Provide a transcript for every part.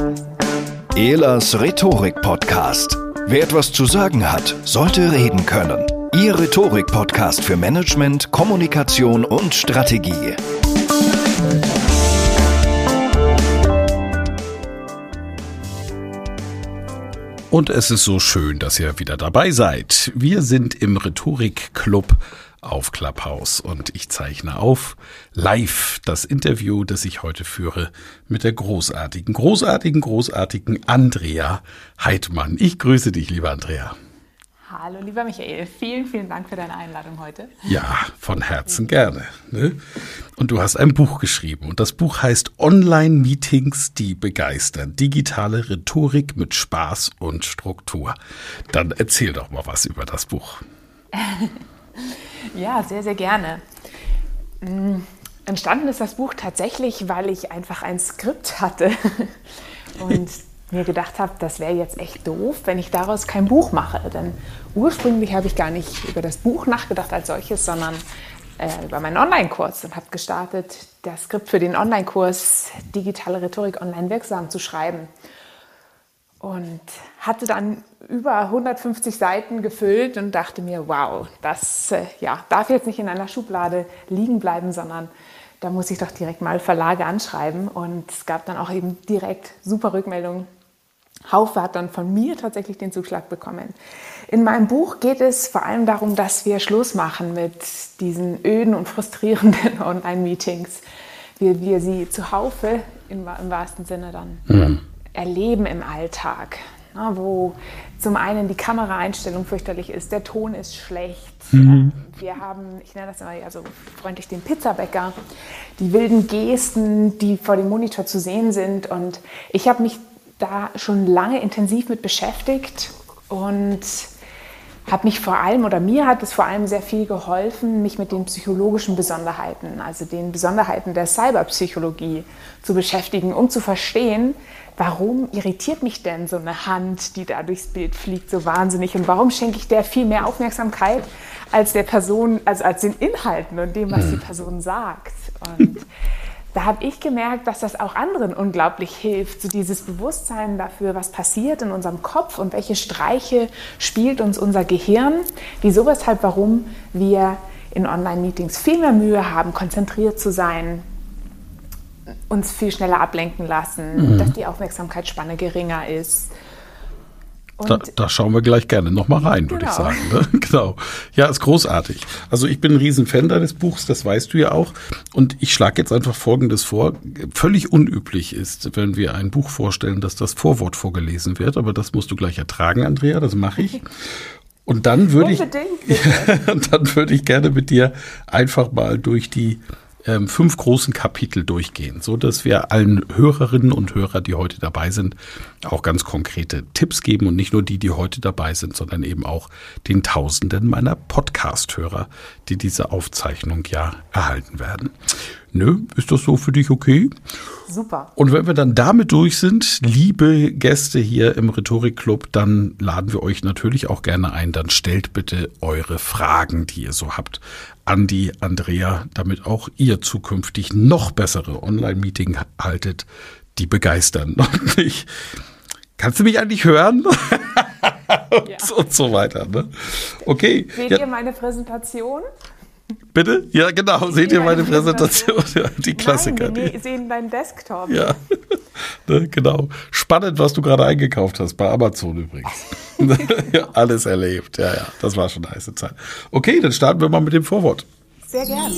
Ehlers Rhetorik-Podcast. Wer etwas zu sagen hat, sollte reden können. Ihr Rhetorik-Podcast für Management, Kommunikation und Strategie. Und es ist so schön, dass ihr wieder dabei seid. Wir sind im Rhetorik-Club auf Clubhouse und ich zeichne auf live das Interview, das ich heute führe mit der großartigen Andrea Heidmann. Ich grüße dich, liebe Andrea. Hallo, lieber Michael. Vielen, vielen Dank für deine Einladung heute. Ja, von Herzen gerne. Ne? Und du hast ein Buch geschrieben und das Buch heißt Online-Meetings, die begeistern. Digitale Rhetorik mit Spaß und Struktur. Dann erzähl doch mal was über das Buch. Ja, sehr, sehr gerne. Entstanden ist das Buch tatsächlich, weil ich einfach ein Skript hatte und mir gedacht habe, das wäre jetzt echt doof, wenn ich daraus kein Buch mache. Denn ursprünglich habe ich gar nicht über das Buch nachgedacht als solches, sondern über meinen Online-Kurs und habe gestartet, das Skript für den Online-Kurs Digitale Rhetorik online wirksam zu schreiben. Und hatte dann über 150 Seiten gefüllt und dachte mir, wow, das darf jetzt nicht in einer Schublade liegen bleiben, sondern da muss ich doch direkt mal Verlage anschreiben. Und es gab dann auch eben direkt super Rückmeldungen. Haufe hat dann von mir tatsächlich den Zuschlag bekommen. In meinem Buch geht es vor allem darum, dass wir Schluss machen mit diesen öden und frustrierenden Online-Meetings, wie wir sie zuhaufe im wahrsten Sinne dann erleben im Alltag, wo zum einen die Kameraeinstellung fürchterlich ist, der Ton ist schlecht. Wir haben, ich nenne das immer ja so freundlich den Pizzabäcker, die wilden Gesten, die vor dem Monitor zu sehen sind. Und ich habe mich da schon lange intensiv mit beschäftigt und mir hat es vor allem sehr viel geholfen, mich mit den psychologischen Besonderheiten, also den Besonderheiten der Cyberpsychologie zu beschäftigen, um zu verstehen, warum irritiert mich denn so eine Hand, die da durchs Bild fliegt, so wahnsinnig und warum schenke ich der viel mehr Aufmerksamkeit als der Person, also als den Inhalten und dem, was die Person sagt. Und da habe ich gemerkt, dass das auch anderen unglaublich hilft, so dieses Bewusstsein dafür, was passiert in unserem Kopf und welche Streiche spielt uns unser Gehirn, wieso, weshalb, warum wir in Online-Meetings viel mehr Mühe haben, konzentriert zu sein, uns viel schneller ablenken lassen, dass die Aufmerksamkeitsspanne geringer ist. Da schauen wir gleich gerne nochmal rein, würde ich sagen. Ne? Genau. Ja, ist großartig. Also ich bin ein Riesenfan deines Buchs, das weißt du ja auch. Und ich schlage jetzt einfach Folgendes vor. Völlig unüblich ist, wenn wir ein Buch vorstellen, dass das Vorwort vorgelesen wird. Aber das musst du gleich ertragen, Andrea, das mache ich. Und dann würde ich gerne mit dir einfach mal durch die 5 großen Kapitel durchgehen, so dass wir allen Hörerinnen und Hörern, die heute dabei sind, auch ganz konkrete Tipps geben und nicht nur die heute dabei sind, sondern eben auch den Tausenden meiner Podcast-Hörer, die diese Aufzeichnung ja erhalten werden. Ist das so für dich okay? Super. Und wenn wir dann damit durch sind, liebe Gäste hier im Rhetorik-Club, dann laden wir euch natürlich auch gerne ein. Dann stellt bitte eure Fragen, die ihr so habt, an die Andrea, damit auch ihr zukünftig noch bessere Online-Meeting haltet, die begeistern. Und nicht, kannst du mich eigentlich hören? und so weiter. Ne? Okay. Seht ihr meine Präsentation? Bitte? Ja, genau. Seht ihr meine Präsentation? Ja, die Klassiker. Nein, wir sehen deinen Desktop. Ja, genau. Spannend, was du gerade eingekauft hast, bei Amazon übrigens. Ja, alles erlebt. Ja, das war schon eine heiße Zeit. Okay, dann starten wir mal mit dem Vorwort. Sehr gern.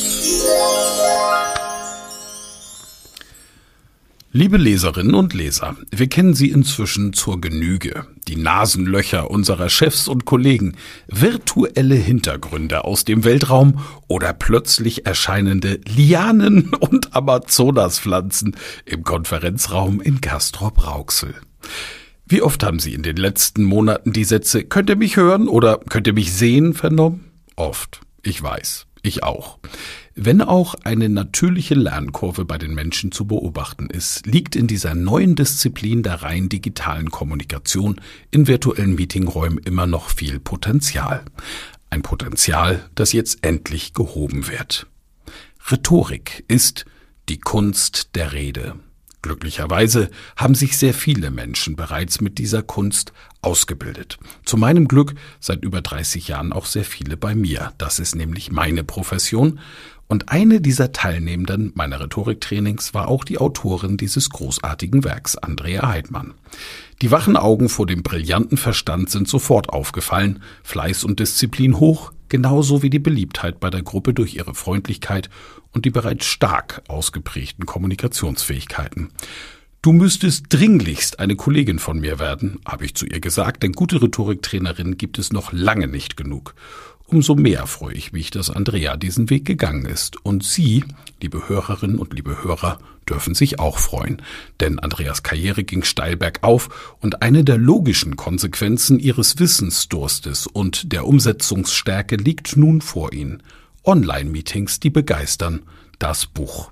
Liebe Leserinnen und Leser, wir kennen Sie inzwischen zur Genüge. Die Nasenlöcher unserer Chefs und Kollegen, virtuelle Hintergründe aus dem Weltraum oder plötzlich erscheinende Lianen und Amazonaspflanzen im Konferenzraum in Castrop-Rauxel. Wie oft haben Sie in den letzten Monaten die Sätze „Könnt ihr mich hören" oder „Könnt ihr mich sehen" vernommen? Oft. Ich weiß. Ich auch. Wenn auch eine natürliche Lernkurve bei den Menschen zu beobachten ist, liegt in dieser neuen Disziplin der rein digitalen Kommunikation in virtuellen Meetingräumen immer noch viel Potenzial. Ein Potenzial, das jetzt endlich gehoben wird. Rhetorik ist die Kunst der Rede. Glücklicherweise haben sich sehr viele Menschen bereits mit dieser Kunst ausgebildet. Zu meinem Glück seit über 30 Jahren auch sehr viele bei mir. Das ist nämlich meine Profession. Und eine dieser Teilnehmenden meiner Rhetoriktrainings war auch die Autorin dieses großartigen Werks, Andrea Heidmann. Die wachen Augen vor dem brillanten Verstand sind sofort aufgefallen, Fleiß und Disziplin hoch, genauso wie die Beliebtheit bei der Gruppe durch ihre Freundlichkeit und die bereits stark ausgeprägten Kommunikationsfähigkeiten. Du müsstest dringlichst eine Kollegin von mir werden, habe ich zu ihr gesagt, denn gute Rhetoriktrainerinnen gibt es noch lange nicht genug. Umso mehr freue ich mich, dass Andrea diesen Weg gegangen ist. Und Sie, liebe Hörerinnen und liebe Hörer, dürfen sich auch freuen. Denn Andreas Karriere ging steil bergauf und eine der logischen Konsequenzen ihres Wissensdurstes und der Umsetzungsstärke liegt nun vor Ihnen. Online-Meetings, die begeistern. Das Buch.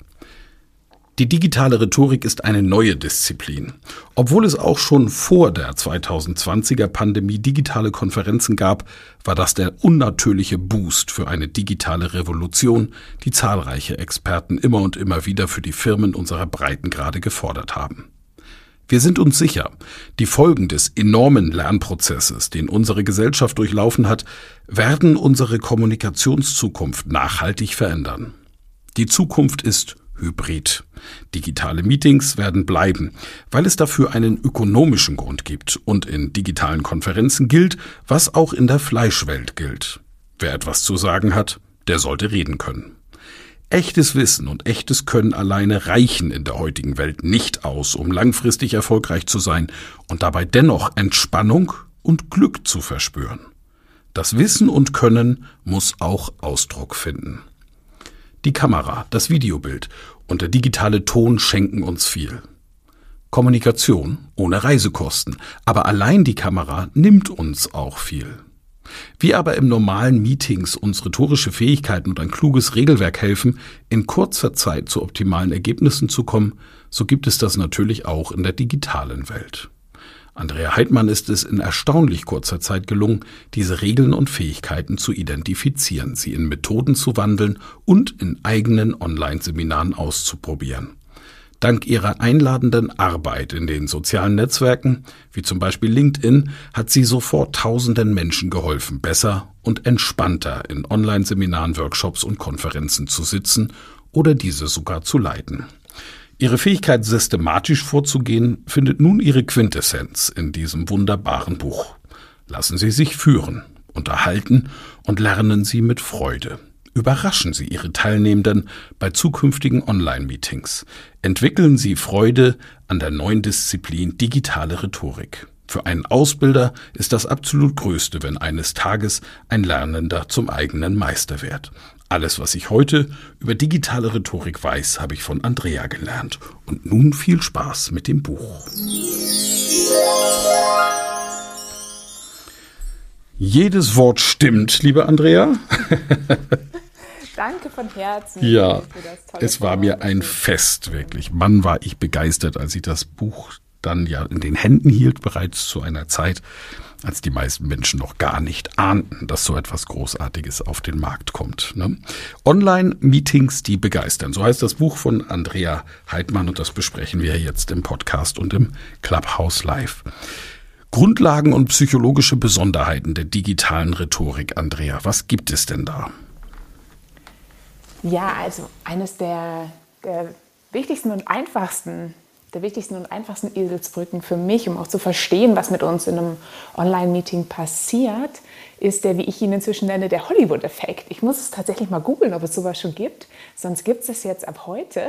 Die digitale Rhetorik ist eine neue Disziplin. Obwohl es auch schon vor der 2020er Pandemie digitale Konferenzen gab, war das der unnatürliche Boost für eine digitale Revolution, die zahlreiche Experten immer und immer wieder für die Firmen unserer Breitengrade gefordert haben. Wir sind uns sicher, die Folgen des enormen Lernprozesses, den unsere Gesellschaft durchlaufen hat, werden unsere Kommunikationszukunft nachhaltig verändern. Die Zukunft ist Hybrid. Digitale Meetings werden bleiben, weil es dafür einen ökonomischen Grund gibt und in digitalen Konferenzen gilt, was auch in der Fleischwelt gilt. Wer etwas zu sagen hat, der sollte reden können. Echtes Wissen und echtes Können alleine reichen in der heutigen Welt nicht aus, um langfristig erfolgreich zu sein und dabei dennoch Entspannung und Glück zu verspüren. Das Wissen und Können muss auch Ausdruck finden. Die Kamera, das Videobild und der digitale Ton schenken uns viel. Kommunikation ohne Reisekosten, aber allein die Kamera nimmt uns auch viel. Wie aber im normalen Meetings uns rhetorische Fähigkeiten und ein kluges Regelwerk helfen, in kurzer Zeit zu optimalen Ergebnissen zu kommen, so gibt es das natürlich auch in der digitalen Welt. Andrea Heidmann ist es in erstaunlich kurzer Zeit gelungen, diese Regeln und Fähigkeiten zu identifizieren, sie in Methoden zu wandeln und in eigenen Online-Seminaren auszuprobieren. Dank ihrer einladenden Arbeit in den sozialen Netzwerken, wie zum Beispiel LinkedIn, hat sie sofort tausenden Menschen geholfen, besser und entspannter in Online-Seminaren, Workshops und Konferenzen zu sitzen oder diese sogar zu leiten. Ihre Fähigkeit, systematisch vorzugehen, findet nun ihre Quintessenz in diesem wunderbaren Buch. Lassen Sie sich führen, unterhalten und lernen Sie mit Freude. Überraschen Sie Ihre Teilnehmenden bei zukünftigen Online-Meetings. Entwickeln Sie Freude an der neuen Disziplin digitale Rhetorik. Für einen Ausbilder ist das absolut Größte, wenn eines Tages ein Lernender zum eigenen Meister wird. Alles, was ich heute über digitale Rhetorik weiß, habe ich von Andrea gelernt. Und nun viel Spaß mit dem Buch. Jedes Wort stimmt, liebe Andrea. Danke von Herzen. Ja, es war mir ein Fest, wirklich. Mann, war ich begeistert, als ich das Buch dann ja in den Händen hielt, bereits zu einer Zeit, als die meisten Menschen noch gar nicht ahnten, dass so etwas Großartiges auf den Markt kommt. Ne? Online-Meetings, die begeistern. So heißt das Buch von Andrea Heidmann und das besprechen wir jetzt im Podcast und im Clubhouse Live. Grundlagen und psychologische Besonderheiten der digitalen Rhetorik, Andrea. Was gibt es denn da? Ja, also eines der wichtigsten und einfachsten Eselsbrücken für mich, um auch zu verstehen, was mit uns in einem Online-Meeting passiert, ist der, wie ich ihn inzwischen nenne, der Hollywood-Effekt. Ich muss es tatsächlich mal googeln, ob es sowas schon gibt, sonst gibt es jetzt ab heute.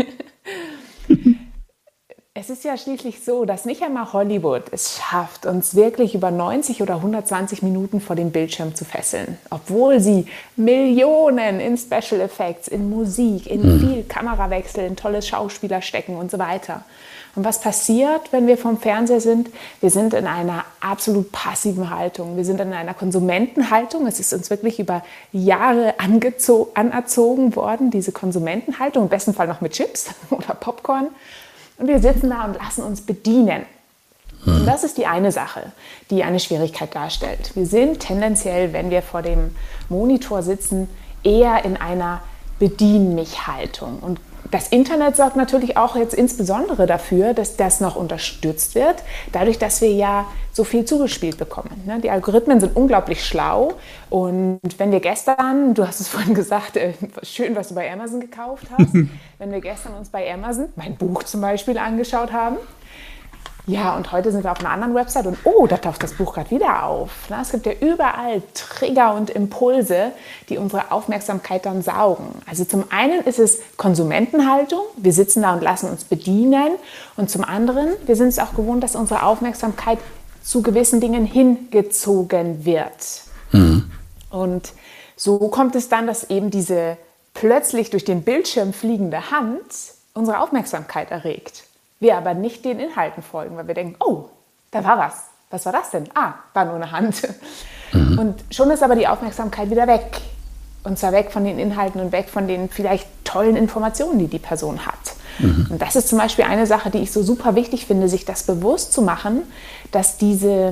Es ist ja schließlich so, dass nicht einmal Hollywood es schafft, uns wirklich über 90 oder 120 Minuten vor dem Bildschirm zu fesseln. Obwohl sie Millionen in Special Effects, in Musik, in viel Kamerawechsel, in tolles Schauspieler stecken und so weiter. Und was passiert, wenn wir vom Fernseher sind? Wir sind in einer absolut passiven Haltung. Wir sind in einer Konsumentenhaltung. Es ist uns wirklich über Jahre anerzogen worden, diese Konsumentenhaltung, im besten Fall noch mit Chips oder Popcorn. Und wir sitzen da und lassen uns bedienen. Und das ist die eine Sache, die eine Schwierigkeit darstellt. Wir sind tendenziell, wenn wir vor dem Monitor sitzen, eher in einer Bedien-mich-Haltung. Und Das Internet sorgt natürlich auch jetzt insbesondere dafür, dass das noch unterstützt wird, dadurch, dass wir ja so viel zugespielt bekommen. Ne? Die Algorithmen sind unglaublich schlau und wenn wir gestern, du hast es vorhin gesagt, schön, was du bei Amazon gekauft hast, wenn wir gestern uns bei Amazon mein Buch zum Beispiel angeschaut haben, ja, und heute sind wir auf einer anderen Website und da taucht das Buch gerade wieder auf. Es gibt ja überall Trigger und Impulse, die unsere Aufmerksamkeit dann saugen. Also zum einen ist es Konsumentenhaltung, wir sitzen da und lassen uns bedienen. Und zum anderen, wir sind es auch gewohnt, dass unsere Aufmerksamkeit zu gewissen Dingen hingezogen wird. Mhm. Und so kommt es dann, dass eben diese plötzlich durch den Bildschirm fliegende Hand unsere Aufmerksamkeit erregt. Wir aber nicht den Inhalten folgen, weil wir denken, da war was. Was war das denn? War nur eine Hand. Mhm. Und schon ist aber die Aufmerksamkeit wieder weg. Und zwar weg von den Inhalten und weg von den vielleicht tollen Informationen, die die Person hat. Mhm. Und das ist zum Beispiel eine Sache, die ich so super wichtig finde, sich das bewusst zu machen, dass diese,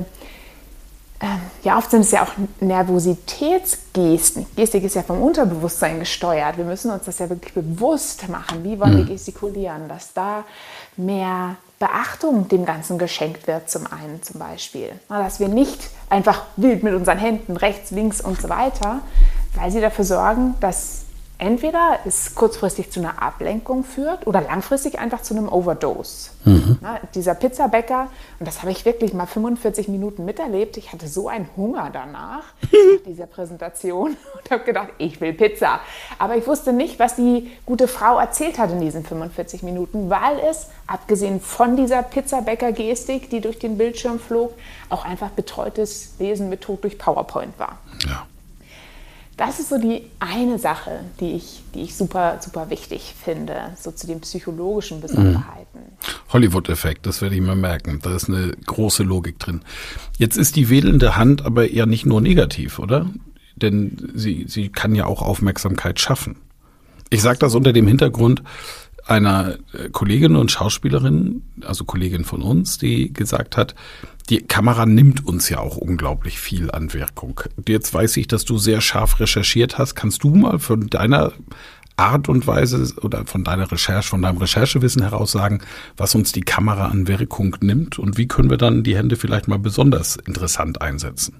oft sind es ja auch Nervositätsgesten. Gestik ist ja vom Unterbewusstsein gesteuert. Wir müssen uns das ja wirklich bewusst machen. Wie wollen wir gestikulieren? Dass da mehr Beachtung dem Ganzen geschenkt wird zum einen zum Beispiel. Dass wir nicht einfach wild mit unseren Händen rechts, links und so weiter, weil sie dafür sorgen, dass entweder es kurzfristig zu einer Ablenkung führt oder langfristig einfach zu einem Overdose. Mhm. Dieser Pizzabäcker, und das habe ich wirklich mal 45 Minuten miterlebt, ich hatte so einen Hunger danach, nach dieser Präsentation, und habe gedacht, ich will Pizza. Aber ich wusste nicht, was die gute Frau erzählt hat in diesen 45 Minuten, weil es, abgesehen von dieser Pizzabäcker-Gestik, die durch den Bildschirm flog, auch einfach betreutes Lesen mit Tod durch PowerPoint war. Ja. Das ist so die eine Sache, die ich super, super wichtig finde, so zu den psychologischen Besonderheiten. Hollywood-Effekt, das werde ich mal merken. Da ist eine große Logik drin. Jetzt ist die wedelnde Hand aber eher nicht nur negativ, oder? Denn sie kann ja auch Aufmerksamkeit schaffen. Ich sage das unter dem Hintergrund einer Kollegin und Schauspielerin, also Kollegin von uns, die gesagt hat, die Kamera nimmt uns ja auch unglaublich viel an Wirkung. Jetzt weiß ich, dass du sehr scharf recherchiert hast. Kannst du mal von deiner Art und Weise oder von deiner Recherche, von deinem Recherchewissen heraus sagen, was uns die Kamera an Wirkung nimmt und wie können wir dann die Hände vielleicht mal besonders interessant einsetzen?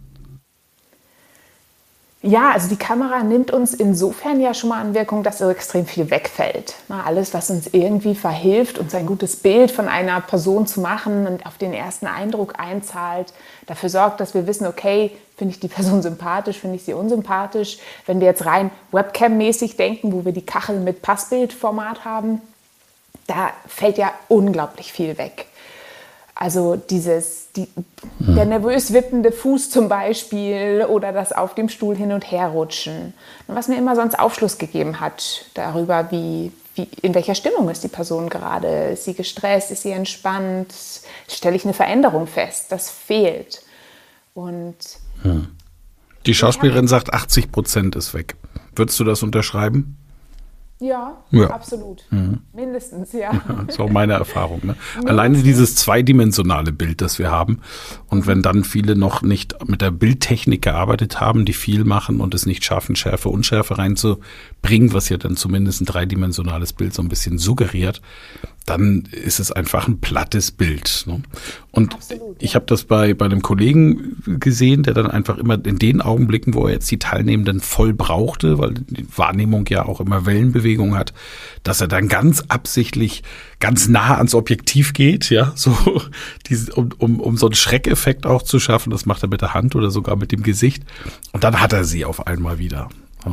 Ja, also die Kamera nimmt uns insofern ja schon mal an Wirkung, dass so extrem viel wegfällt. Alles, was uns irgendwie verhilft, uns ein gutes Bild von einer Person zu machen und auf den ersten Eindruck einzahlt, dafür sorgt, dass wir wissen, okay, finde ich die Person sympathisch, finde ich sie unsympathisch. Wenn wir jetzt rein Webcam-mäßig denken, wo wir die Kachel mit Passbildformat haben, da fällt ja unglaublich viel weg. Also der nervös wippende Fuß zum Beispiel oder das auf dem Stuhl hin und her rutschen. Was mir immer sonst Aufschluss gegeben hat darüber, in welcher Stimmung ist die Person gerade. Ist sie gestresst, ist sie entspannt? Stelle ich eine Veränderung fest? Das fehlt. Und die Schauspielerin sagt, 80% ist weg. Würdest du das unterschreiben? Ja, absolut. Mindestens, ja. Das ist auch meine Erfahrung. Ne? Alleine dieses zweidimensionale Bild, das wir haben. Und wenn dann viele noch nicht mit der Bildtechnik gearbeitet haben, die viel machen und es nicht schaffen, Schärfe, Unschärfe reinzubringen, was ja dann zumindest ein dreidimensionales Bild so ein bisschen suggeriert, dann ist es einfach ein plattes Bild. Ne? Und absolut, ich habe das bei einem Kollegen gesehen, der dann einfach immer in den Augenblicken, wo er jetzt die Teilnehmenden voll brauchte, weil die Wahrnehmung ja auch immer Wellenbewegung hat, dass er dann ganz absichtlich ganz nah ans Objektiv geht, ja, so um so einen Schreckeffekt auch zu schaffen. Das macht er mit der Hand oder sogar mit dem Gesicht. Und dann hat er sie auf einmal wieder.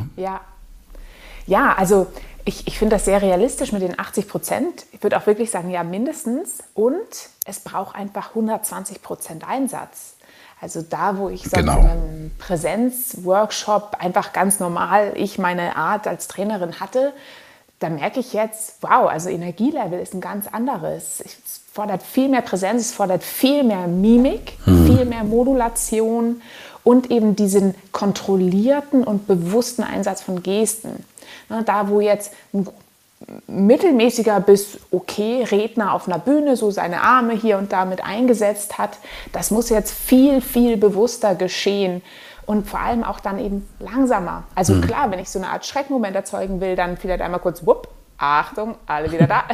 Ja, also ich finde das sehr realistisch mit den 80%. Ich würde auch wirklich sagen, ja, mindestens. Und es braucht einfach 120% Einsatz. Also da, wo ich sonst in einem Präsenzworkshop einfach ganz normal meine Art als Trainerin hatte, da merke ich jetzt, wow, also Energielevel ist ein ganz anderes. Es fordert viel mehr Präsenz, es fordert viel mehr Mimik, viel mehr Modulation und eben diesen kontrollierten und bewussten Einsatz von Gesten. Da, wo jetzt ein mittelmäßiger bis okay Redner auf einer Bühne so seine Arme hier und da mit eingesetzt hat, das muss jetzt viel, viel bewusster geschehen und vor allem auch dann eben langsamer. Also klar, wenn ich so eine Art Schreckmoment erzeugen will, dann vielleicht einmal kurz wupp, Achtung, alle wieder da.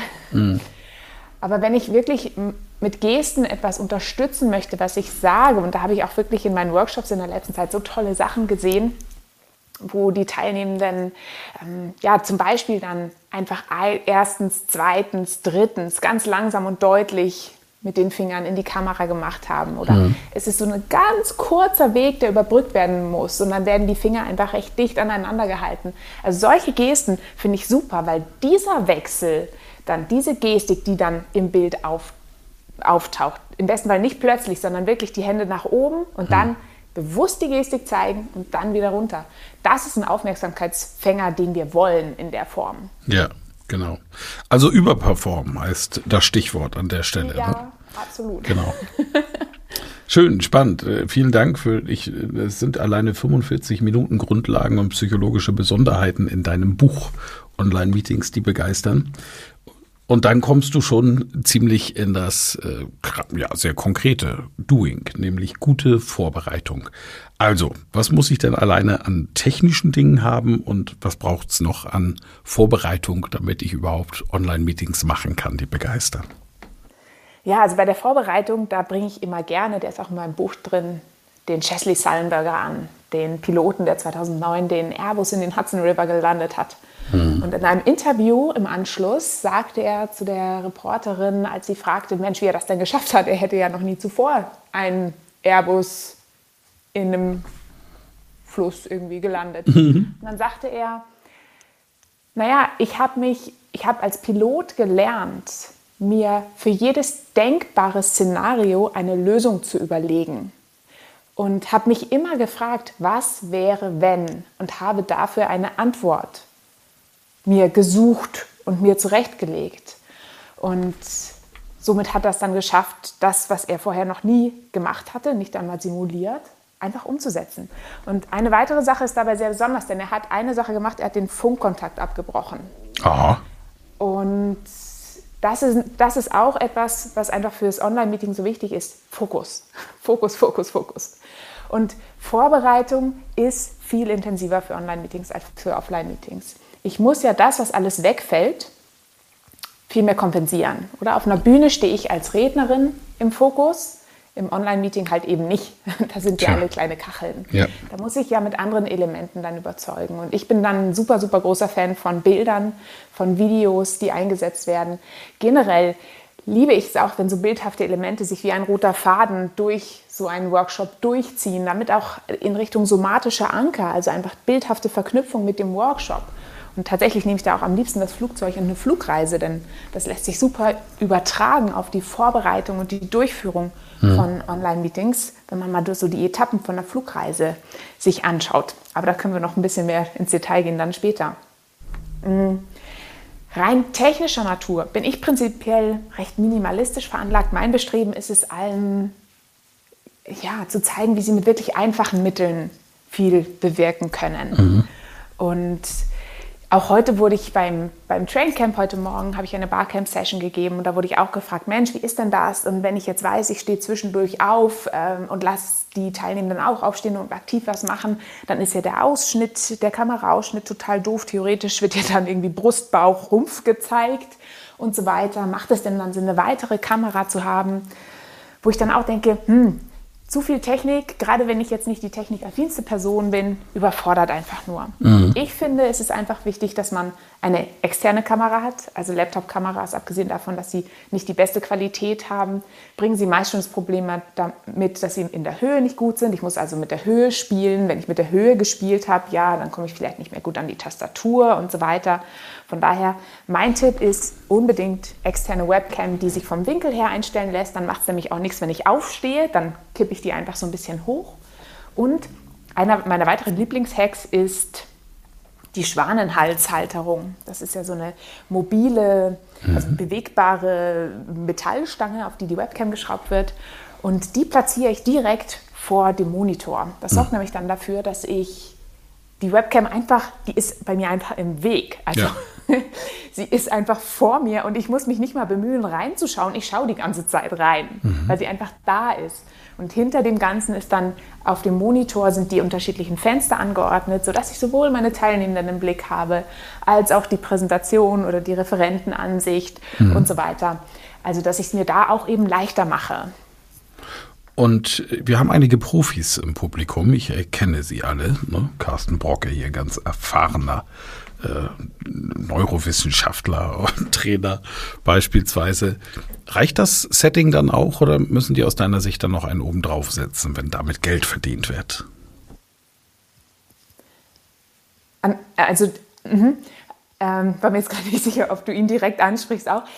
Aber wenn ich wirklich mit Gesten etwas unterstützen möchte, was ich sage, und da habe ich auch wirklich in meinen Workshops in der letzten Zeit so tolle Sachen gesehen, wo die Teilnehmenden zum Beispiel dann einfach erstens, zweitens, drittens ganz langsam und deutlich mit den Fingern in die Kamera gemacht haben. Oder es ist so ein ganz kurzer Weg, der überbrückt werden muss. Und dann werden die Finger einfach recht dicht aneinander gehalten. Also solche Gesten finde ich super, weil dieser Wechsel, dann diese Gestik, die dann im Bild auftaucht, im besten Fall nicht plötzlich, sondern wirklich die Hände nach oben und dann bewusst die Gestik zeigen und dann wieder runter. Das ist ein Aufmerksamkeitsfänger, den wir wollen in der Form. Ja, genau. Also überperformen heißt das Stichwort an der Stelle. Ja, ne? Absolut. Genau. Schön, spannend. Vielen Dank es sind alleine 45 Minuten Grundlagen und psychologische Besonderheiten in deinem Buch Online-Meetings, die begeistern. Und dann kommst du schon ziemlich in das sehr konkrete Doing, nämlich gute Vorbereitung. Also, was muss ich denn alleine an technischen Dingen haben und was braucht's noch an Vorbereitung, damit ich überhaupt Online-Meetings machen kann, die begeistern? Ja, also bei der Vorbereitung, da bringe ich immer gerne, der ist auch in meinem Buch drin, den Chesley Sullenberger an, den Piloten, der 2009 den Airbus in den Hudson River gelandet hat. Und in einem Interview im Anschluss sagte er zu der Reporterin, als sie fragte, Mensch, wie er das denn geschafft hat, er hätte ja noch nie zuvor einen Airbus in einem Fluss irgendwie gelandet. Und dann sagte er, naja, ich habe als Pilot gelernt, mir für jedes denkbare Szenario eine Lösung zu überlegen. Und habe mich immer gefragt, was wäre, wenn? Und habe dafür eine Antwort mir gesucht und mir zurechtgelegt. Und somit hat er es dann geschafft, das, was er vorher noch nie gemacht hatte, nicht einmal simuliert, einfach umzusetzen. Und eine weitere Sache ist dabei sehr besonders, denn er hat eine Sache gemacht, er hat den Funkkontakt abgebrochen. Aha. Und das ist auch etwas, was einfach für das Online-Meeting so wichtig ist. Fokus. Fokus, Fokus, Fokus. Und Vorbereitung ist viel intensiver für Online-Meetings als für Offline-Meetings. Ich muss ja das, was alles wegfällt, viel mehr kompensieren. Oder auf einer Bühne stehe ich als Rednerin im Fokus, im Online-Meeting halt eben nicht. Da sind ja alle kleine Kacheln. Ja. Da muss ich ja mit anderen Elementen dann überzeugen. Und ich bin dann ein super, super großer Fan von Bildern, von Videos, die eingesetzt werden. Generell liebe ich es auch, wenn so bildhafte Elemente sich wie ein roter Faden durch so einen Workshop durchziehen, damit auch in Richtung somatischer Anker, also einfach bildhafte Verknüpfung mit dem Workshop. Und tatsächlich nehme ich da auch am liebsten das Flugzeug in eine Flugreise, denn das lässt sich super übertragen auf die Vorbereitung und die Durchführung von Online-Meetings, wenn man mal so die Etappen von der Flugreise sich anschaut. Aber da können wir noch ein bisschen mehr ins Detail gehen dann später. Rein technischer Natur bin ich prinzipiell recht minimalistisch veranlagt. Mein Bestreben ist es allen, zu zeigen, wie sie mit wirklich einfachen Mitteln viel bewirken können. Und auch heute wurde ich beim Traincamp heute Morgen, habe ich eine Barcamp-Session gegeben und da wurde ich auch gefragt, Mensch, wie ist denn das? Und wenn ich jetzt weiß, ich stehe zwischendurch auf und lasse die Teilnehmenden auch aufstehen und aktiv was machen, dann ist ja der Ausschnitt, der Kameraausschnitt total doof. Theoretisch wird ja dann irgendwie Brust, Bauch, Rumpf gezeigt und so weiter. Macht es denn dann Sinn, eine weitere Kamera zu haben? Wo ich dann auch denke, zu viel Technik, gerade wenn ich jetzt nicht die technikaffinste Person bin, überfordert einfach nur. Ich finde, es ist einfach wichtig, dass man eine externe Kamera hat. Also Laptop-Kameras, abgesehen davon, dass sie nicht die beste Qualität haben, bringen sie meist schon das Problem damit, dass sie in der Höhe nicht gut sind. Ich muss also mit der Höhe spielen. Wenn ich mit der Höhe gespielt habe, dann komme ich vielleicht nicht mehr gut an die Tastatur und so weiter. Von daher, mein Tipp ist unbedingt externe Webcam, die sich vom Winkel her einstellen lässt. Dann macht es nämlich auch nichts, wenn ich aufstehe. Dann kippe ich die einfach so ein bisschen hoch. Und einer meiner weiteren Lieblingshacks ist die Schwanenhalshalterung. Das ist ja so eine mobile, also bewegbare Metallstange, auf die die Webcam geschraubt wird. Und die platziere ich direkt vor dem Monitor. Das sorgt nämlich dann dafür, dass ich die Webcam die ist bei mir einfach im Weg. Also Sie ist einfach vor mir und ich muss mich nicht mal bemühen, reinzuschauen. Ich schaue die ganze Zeit rein, weil sie einfach da ist. Und hinter dem Ganzen ist dann auf dem Monitor sind die unterschiedlichen Fenster angeordnet, sodass ich sowohl meine Teilnehmenden im Blick habe, als auch die Präsentation oder die Referentenansicht und so weiter. Also, dass ich es mir da auch eben leichter mache. Und wir haben einige Profis im Publikum. Ich kenne sie alle. Ne? Carsten Brocke hier, ganz erfahrener Neurowissenschaftler und Trainer beispielsweise. Reicht das Setting dann auch oder müssen die aus deiner Sicht dann noch einen oben drauf setzen, wenn damit Geld verdient wird? Also, war mir jetzt gerade nicht sicher, ob du ihn direkt ansprichst auch.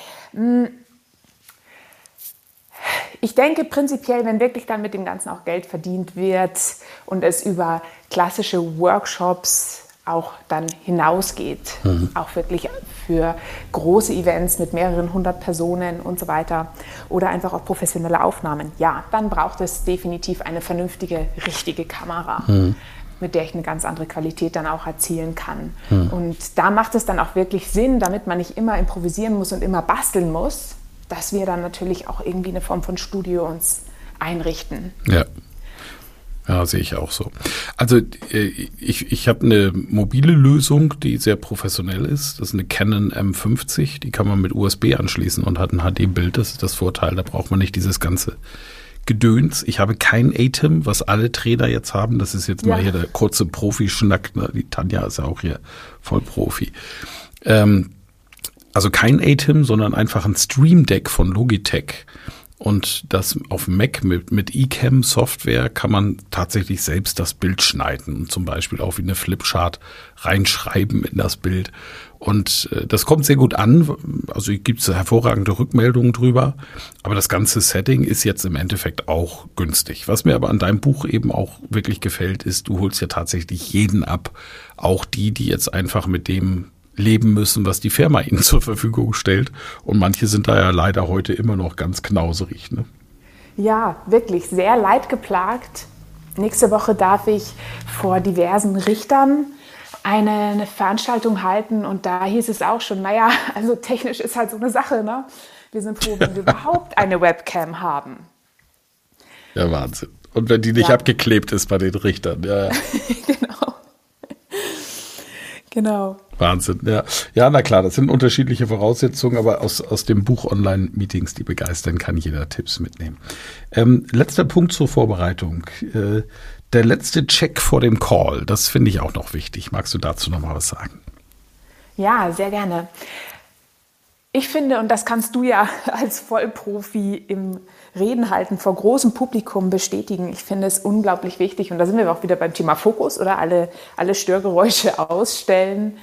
Ich denke prinzipiell, wenn wirklich dann mit dem Ganzen auch Geld verdient wird und es über klassische Workshops auch dann hinausgeht, auch wirklich für große Events mit mehreren 100 Personen und so weiter oder einfach auch professionelle Aufnahmen, ja, dann braucht es definitiv eine vernünftige, richtige Kamera, mit der ich eine ganz andere Qualität dann auch erzielen kann. Und da macht es dann auch wirklich Sinn, damit man nicht immer improvisieren muss und immer basteln muss, dass wir dann natürlich auch irgendwie eine Form von Studio uns einrichten. Ja, sehe ich auch so. Also ich habe eine mobile Lösung, die sehr professionell ist. Das ist eine Canon M50, die kann man mit USB anschließen und hat ein HD-Bild. Das ist das Vorteil, da braucht man nicht dieses ganze Gedöns. Ich habe kein ATEM, was alle Trainer jetzt haben. Das ist jetzt mal hier der kurze Profi-Schnack. Die Tanja ist ja auch hier voll Profi. Also kein ATEM, sondern einfach ein Stream Deck von Logitech. Und das auf dem Mac mit eCam-Software kann man tatsächlich selbst das Bild schneiden und zum Beispiel auch wie eine Flipchart reinschreiben in das Bild. Und das kommt sehr gut an. Also gibt es hervorragende Rückmeldungen drüber. Aber das ganze Setting ist jetzt im Endeffekt auch günstig. Was mir aber an deinem Buch eben auch wirklich gefällt, ist, du holst ja tatsächlich jeden ab. Auch die jetzt einfach mit dem leben müssen, was die Firma ihnen zur Verfügung stellt. Und manche sind da ja leider heute immer noch ganz knauserig. Ne? Ja, wirklich sehr leidgeplagt. Nächste Woche darf ich vor diversen Richtern eine Veranstaltung halten und da hieß es auch schon, naja, also technisch ist halt so eine Sache, ne? Wir sind froh, wenn wir überhaupt eine Webcam haben. Ja, Wahnsinn. Und wenn die nicht abgeklebt ist bei den Richtern. Ja. Genau. Wahnsinn, ja. Ja, na klar, das sind unterschiedliche Voraussetzungen, aber aus dem Buch Online-Meetings, die begeistern, kann jeder Tipps mitnehmen. Letzter Punkt zur Vorbereitung. Der letzte Check vor dem Call, das finde ich auch noch wichtig. Magst du dazu noch mal was sagen? Ja, sehr gerne. Ich finde, und das kannst du ja als Vollprofi im Reden halten vor großem Publikum bestätigen, ich finde es unglaublich wichtig, und da sind wir auch wieder beim Thema Fokus oder alle Störgeräusche ausstellen,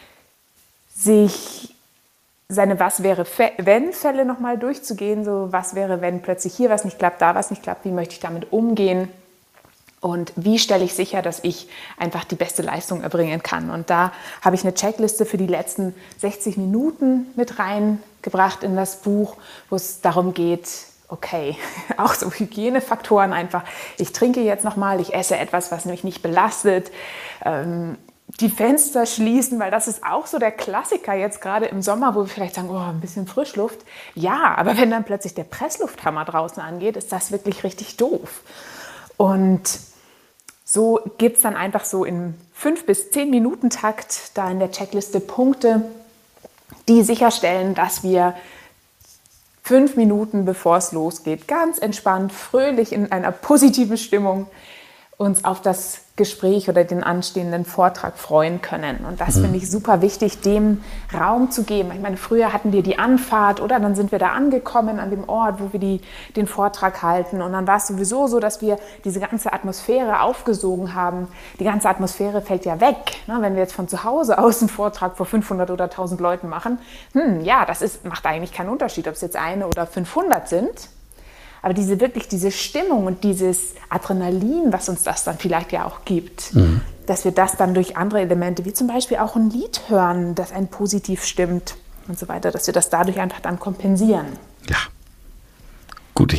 sich seine Was-wäre-wenn-Fälle nochmal durchzugehen, so was wäre, wenn plötzlich hier was nicht klappt, da was nicht klappt, wie möchte ich damit umgehen und wie stelle ich sicher, dass ich einfach die beste Leistung erbringen kann. Und da habe ich eine Checkliste für die letzten 60 Minuten mit reingebracht in das Buch, wo es darum geht, okay, auch so Hygienefaktoren einfach, ich trinke jetzt nochmal, ich esse etwas, was mich nicht belastet, die Fenster schließen, weil das ist auch so der Klassiker jetzt gerade im Sommer, wo wir vielleicht sagen, oh, ein bisschen Frischluft. Ja, aber wenn dann plötzlich der Presslufthammer draußen angeht, ist das wirklich richtig doof. Und so gibt es dann einfach so in 5 bis 10 Minuten Takt da in der Checkliste Punkte, die sicherstellen, dass wir 5 Minuten bevor es losgeht, ganz entspannt, fröhlich in einer positiven Stimmung uns auf das Gespräch oder den anstehenden Vortrag freuen können. Und das finde ich super wichtig, dem Raum zu geben. Ich meine, früher hatten wir die Anfahrt oder dann sind wir da angekommen an dem Ort, wo wir den Vortrag halten. Und dann war es sowieso so, dass wir diese ganze Atmosphäre aufgesogen haben. Die ganze Atmosphäre fällt ja weg. Ne? Wenn wir jetzt von zu Hause aus einen Vortrag vor 500 oder 1000 Leuten machen, ja, macht eigentlich keinen Unterschied, ob es jetzt 1 oder 500 sind. Aber diese Stimmung und dieses Adrenalin, was uns das dann vielleicht ja auch gibt, dass wir das dann durch andere Elemente, wie zum Beispiel auch ein Lied hören, das einen positiv stimmt und so weiter, dass wir das dadurch einfach dann kompensieren. Ja, gute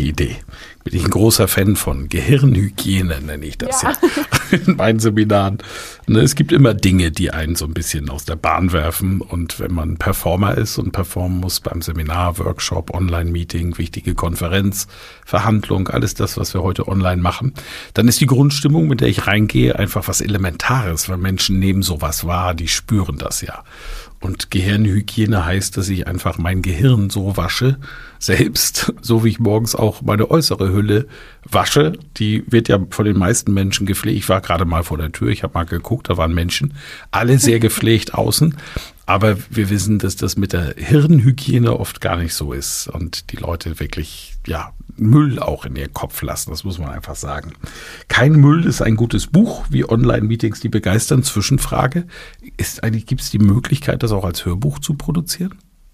Idee. Bin ich ein großer Fan von. Gehirnhygiene nenne ich das ja in meinen Seminaren. Es gibt immer Dinge, die einen so ein bisschen aus der Bahn werfen. Und wenn man Performer ist und performen muss beim Seminar, Workshop, Online-Meeting, wichtige Konferenz, Verhandlung, alles das, was wir heute online machen, dann ist die Grundstimmung, mit der ich reingehe, einfach was Elementares, weil Menschen nehmen sowas wahr, die spüren das ja. Und Gehirnhygiene heißt, dass ich einfach mein Gehirn so wasche, selbst, so wie ich morgens auch meine äußere Hülle wasche. Die wird ja von den meisten Menschen gepflegt. Ich war gerade mal vor der Tür, ich habe mal geguckt, da waren Menschen, alle sehr gepflegt außen. Aber wir wissen, dass das mit der Hirnhygiene oft gar nicht so ist und die Leute wirklich, Müll auch in ihren Kopf lassen. Das muss man einfach sagen. Kein Müll ist ein gutes Buch, wie Online-Meetings, die begeistern. Zwischenfrage, gibt es die Möglichkeit, das auch als Hörbuch zu produzieren?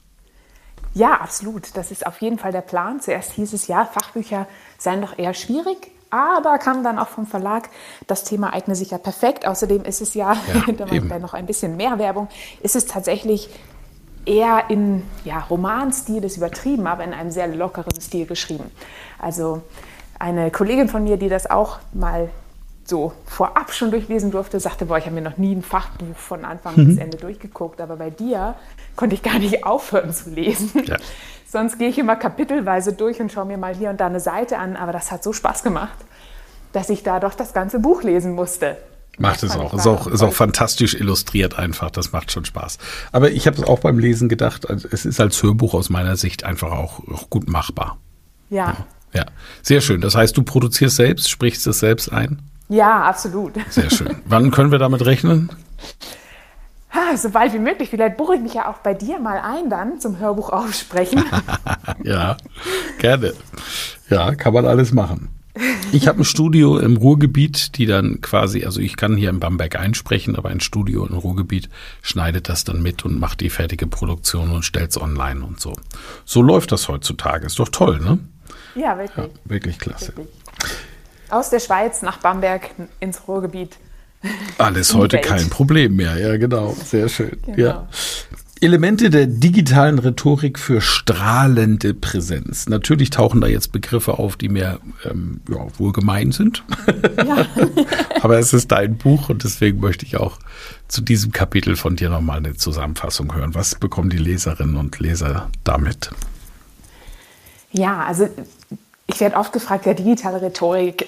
Ja, absolut. Das ist auf jeden Fall der Plan. Zuerst hieß es, Fachbücher seien doch eher schwierig. Aber kam dann auch vom Verlag, das Thema eigne sich ja perfekt. Außerdem ist es da mache ich noch ein bisschen mehr Werbung, ist es tatsächlich eher in Romanstil, ist übertrieben, aber in einem sehr lockeren Stil geschrieben. Also eine Kollegin von mir, die das auch mal so vorab schon durchlesen durfte, sagte, ich habe mir noch nie ein Fachbuch von Anfang bis Ende durchgeguckt, aber bei dir konnte ich gar nicht aufhören zu lesen. Ja. Sonst gehe ich immer kapitelweise durch und schaue mir mal hier und da eine Seite an, aber das hat so Spaß gemacht, dass ich da doch das ganze Buch lesen musste. Macht es auch. Ist auch fantastisch illustriert einfach. Das macht schon Spaß. Aber ich habe es auch beim Lesen gedacht, es ist als Hörbuch aus meiner Sicht einfach auch gut machbar. Ja. Ja, sehr schön. Das heißt, du produzierst selbst, sprichst es selbst ein? Ja, absolut. Sehr schön. Wann können wir damit rechnen? Sobald wie möglich. Vielleicht buche ich mich ja auch bei dir mal ein dann zum Hörbuch aufsprechen. Ja, gerne. Ja, kann man alles machen. Ich habe ein Studio im Ruhrgebiet, die dann quasi, also ich kann hier in Bamberg einsprechen, aber ein Studio im Ruhrgebiet schneidet das dann mit und macht die fertige Produktion und stellt es online und so. So läuft das heutzutage. Ist doch toll, ne? Ja, wirklich. Ja, wirklich klasse. Wirklich. Aus der Schweiz nach Bamberg ins Ruhrgebiet. Alles heute kein Problem mehr. Ja, genau. Sehr schön. Genau. Ja. Elemente der digitalen Rhetorik für strahlende Präsenz. Natürlich tauchen da jetzt Begriffe auf, die mir wohlgemein sind. Ja. Aber es ist dein Buch und deswegen möchte ich auch zu diesem Kapitel von dir nochmal eine Zusammenfassung hören. Was bekommen die Leserinnen und Leser damit? Ja, also ich werde oft gefragt, digitale Rhetorik,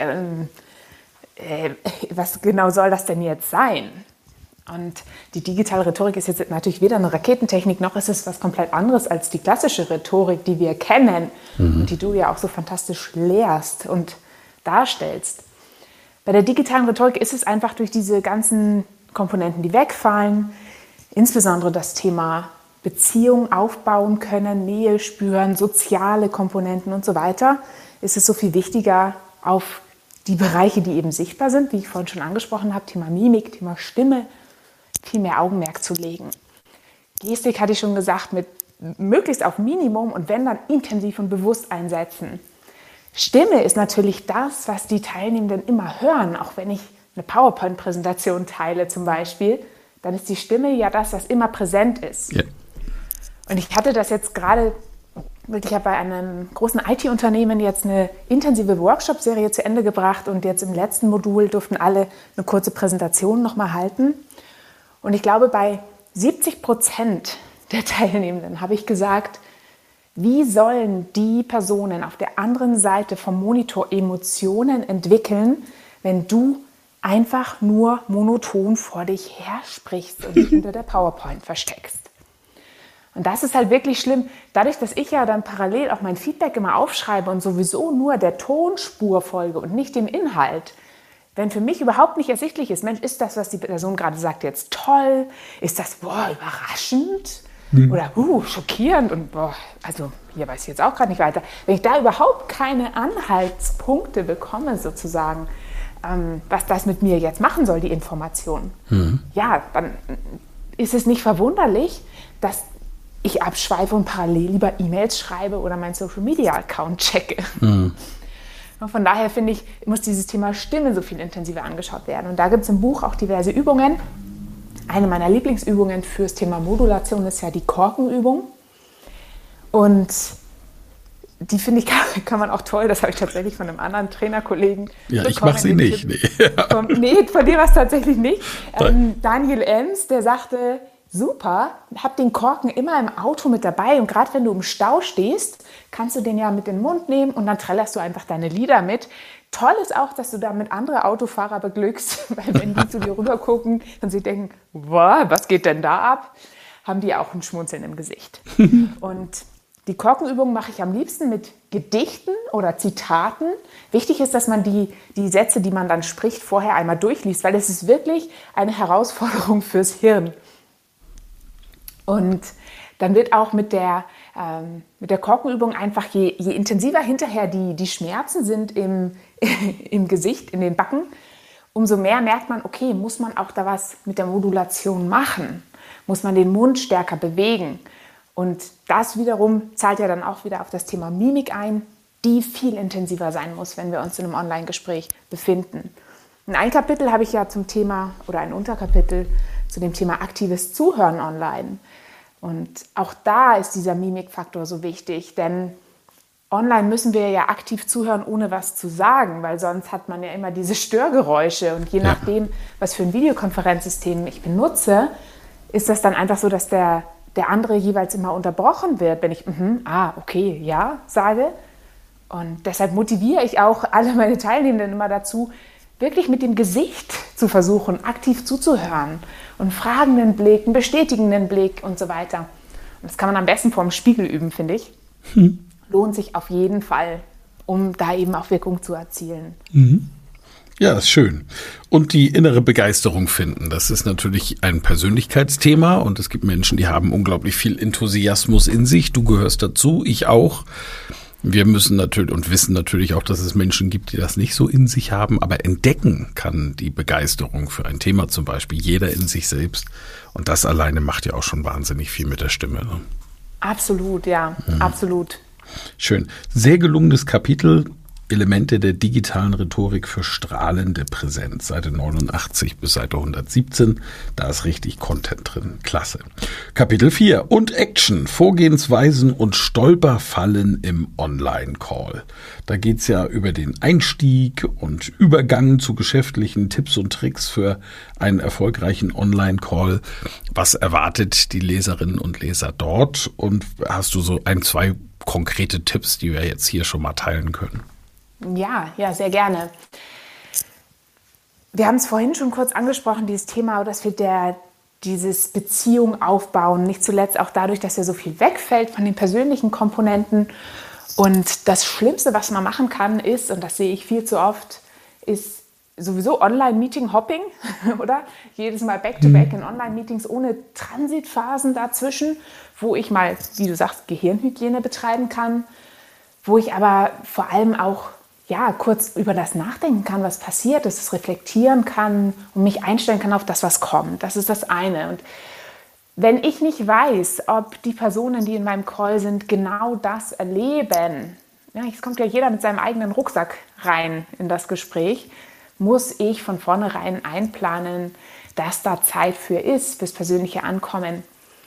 was genau soll das denn jetzt sein? Und die digitale Rhetorik ist jetzt natürlich weder eine Raketentechnik, noch ist es was komplett anderes als die klassische Rhetorik, die wir kennen und die du ja auch so fantastisch lehrst und darstellst. Bei der digitalen Rhetorik ist es einfach durch diese ganzen Komponenten, die wegfallen, insbesondere das Thema Beziehung aufbauen können, Nähe spüren, soziale Komponenten und so weiter, ist es so viel wichtiger, auf die Bereiche, die eben sichtbar sind, wie ich vorhin schon angesprochen habe, Thema Mimik, Thema Stimme, viel mehr Augenmerk zu legen. Gestik hatte ich schon gesagt, mit möglichst auf Minimum und wenn dann intensiv und bewusst einsetzen. Stimme ist natürlich das, was die Teilnehmenden immer hören, auch wenn ich eine PowerPoint-Präsentation teile zum Beispiel, dann ist die Stimme ja das, was immer präsent ist. Ja. Und ich hatte das jetzt gerade, ich habe bei einem großen IT-Unternehmen jetzt eine intensive Workshop-Serie zu Ende gebracht und jetzt im letzten Modul durften alle eine kurze Präsentation nochmal halten. Und ich glaube, bei 70% der Teilnehmenden habe ich gesagt, wie sollen die Personen auf der anderen Seite vom Monitor Emotionen entwickeln, wenn du einfach nur monoton vor dich her sprichst und dich hinter der PowerPoint versteckst. Und das ist halt wirklich schlimm. Dadurch, dass ich ja dann parallel auch mein Feedback immer aufschreibe und sowieso nur der Tonspur folge und nicht dem Inhalt, wenn für mich überhaupt nicht ersichtlich ist, Mensch, ist das, was die Person gerade sagt, jetzt toll? Ist das, überraschend? Oder schockierend? Und also hier weiß ich jetzt auch gerade nicht weiter. Wenn ich da überhaupt keine Anhaltspunkte bekomme sozusagen, was das mit mir jetzt machen soll, die Information, ja, dann ist es nicht verwunderlich, dass ich abschweife und parallel lieber E-Mails schreibe oder meinen Social-Media-Account checke. Und von daher finde ich, muss dieses Thema Stimme so viel intensiver angeschaut werden. Und da gibt es im Buch auch diverse Übungen. Eine meiner Lieblingsübungen fürs Thema Modulation ist ja die Korkenübung. Und die finde ich, kann man auch toll, das habe ich tatsächlich von einem anderen Trainerkollegen bekommen. Ich mache sie nicht. Nee, von dir war es tatsächlich nicht. Daniel Ems, der sagte, super, hab den Korken immer im Auto mit dabei und gerade wenn du im Stau stehst, kannst du den ja mit in den Mund nehmen und dann trällerst du einfach deine Lieder mit. Toll ist auch, dass du damit andere Autofahrer beglückst, weil wenn die zu dir rüber gucken und sie denken, wow, was geht denn da ab, haben die auch ein Schmunzeln im Gesicht. Und die Korkenübung mache ich am liebsten mit Gedichten oder Zitaten. Wichtig ist, dass man die Sätze, die man dann spricht, vorher einmal durchliest, weil es ist wirklich eine Herausforderung fürs Hirn. Und dann wird auch mit der Korkenübung einfach, je intensiver hinterher die Schmerzen sind im Gesicht, in den Backen, umso mehr merkt man, okay, muss man auch da was mit der Modulation machen? Muss man den Mund stärker bewegen? Und das wiederum zahlt ja dann auch wieder auf das Thema Mimik ein, die viel intensiver sein muss, wenn wir uns in einem Online-Gespräch befinden. Ein Kapitel habe ich ja zum Thema, oder ein Unterkapitel zu dem Thema aktives Zuhören online. Und auch da ist dieser Mimikfaktor so wichtig, denn online müssen wir ja aktiv zuhören, ohne was zu sagen, weil sonst hat man ja immer diese Störgeräusche. Und je nachdem, was für ein Videokonferenzsystem ich benutze, ist das dann einfach so, dass der andere jeweils immer unterbrochen wird, wenn ich okay, ja sage. Und deshalb motiviere ich auch alle meine Teilnehmenden immer dazu, wirklich mit dem Gesicht zu versuchen, aktiv zuzuhören und einen fragenden Blick, einen bestätigenden Blick und so weiter. Und das kann man am besten vor dem Spiegel üben, finde ich. Lohnt sich auf jeden Fall, um da eben auch Wirkung zu erzielen. Ja, ist schön. Und die innere Begeisterung finden, das ist natürlich ein Persönlichkeitsthema und es gibt Menschen, die haben unglaublich viel Enthusiasmus in sich. Du gehörst dazu, ich auch. Wir müssen natürlich und wissen natürlich auch, dass es Menschen gibt, die das nicht so in sich haben, aber entdecken kann die Begeisterung für ein Thema zum Beispiel jeder in sich selbst. Und das alleine macht ja auch schon wahnsinnig viel mit der Stimme. Ne? Absolut, ja, absolut. Schön. Sehr gelungenes Kapitel. Elemente der digitalen Rhetorik für strahlende Präsenz, Seite 89 bis Seite 117, da ist richtig Content drin, klasse. Kapitel 4 und Action, Vorgehensweisen und Stolperfallen im Online-Call. Da geht's ja über den Einstieg und Übergang zu geschäftlichen Tipps und Tricks für einen erfolgreichen Online-Call. Was erwartet die Leserinnen und Leser dort? Und hast du so zwei konkrete Tipps, die wir jetzt hier schon mal teilen können? Ja, sehr gerne. Wir haben es vorhin schon kurz angesprochen, dieses Thema, dass wir dieses Beziehung aufbauen, nicht zuletzt auch dadurch, dass ja so viel wegfällt von den persönlichen Komponenten. Und das Schlimmste, was man machen kann, ist, und das sehe ich viel zu oft, ist sowieso Online-Meeting-Hopping, oder? Jedes Mal Back-to-Back in Online-Meetings ohne Transitphasen dazwischen, wo ich mal, wie du sagst, Gehirnhygiene betreiben kann, wo ich aber vor allem auch kurz über das nachdenken kann, was passiert ist, es reflektieren kann und mich einstellen kann auf das, was kommt. Das ist das eine. Und wenn ich nicht weiß, ob die Personen, die in meinem Call sind, genau das erleben, es kommt ja jeder mit seinem eigenen Rucksack rein in das Gespräch, muss ich von vornherein einplanen, dass da Zeit für ist, fürs persönliche Ankommen.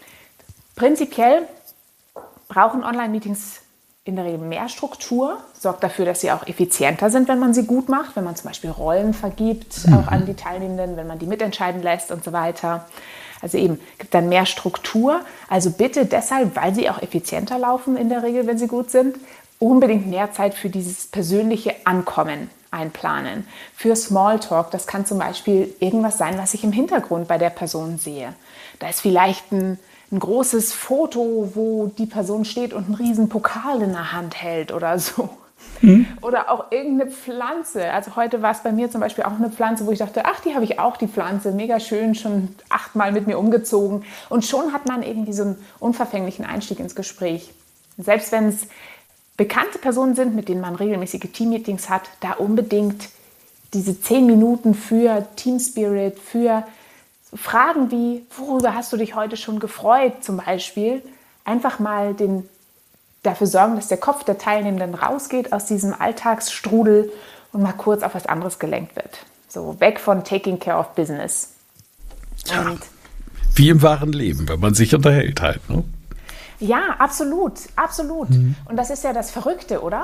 Prinzipiell brauchen Online-Meetings in der Regel mehr Struktur, sorgt dafür, dass sie auch effizienter sind, wenn man sie gut macht, wenn man zum Beispiel Rollen vergibt, auch an die Teilnehmenden, wenn man die mitentscheiden lässt und so weiter. Also eben, gibt dann mehr Struktur. Also bitte deshalb, weil sie auch effizienter laufen in der Regel, wenn sie gut sind, unbedingt mehr Zeit für dieses persönliche Ankommen einplanen. Für Smalltalk, das kann zum Beispiel irgendwas sein, was ich im Hintergrund bei der Person sehe. Da ist vielleicht ein großes Foto, wo die Person steht und einen riesen Pokal in der Hand hält oder so. Oder auch irgendeine Pflanze. Also heute war es bei mir zum Beispiel auch eine Pflanze, wo ich dachte, die habe ich auch, die Pflanze, mega schön, schon 8-mal mit mir umgezogen. Und schon hat man irgendwie so einen unverfänglichen Einstieg ins Gespräch. Selbst wenn es bekannte Personen sind, mit denen man regelmäßige Teammeetings hat, da unbedingt diese 10 Minuten für Team Spirit, für Fragen wie, worüber hast du dich heute schon gefreut zum Beispiel, einfach mal dafür sorgen, dass der Kopf der Teilnehmenden rausgeht aus diesem Alltagsstrudel und mal kurz auf was anderes gelenkt wird. So weg von taking care of business. Ja, wie im wahren Leben, wenn man sich unterhält halt. Ne? Ja, absolut, absolut. Und das ist ja das Verrückte, oder?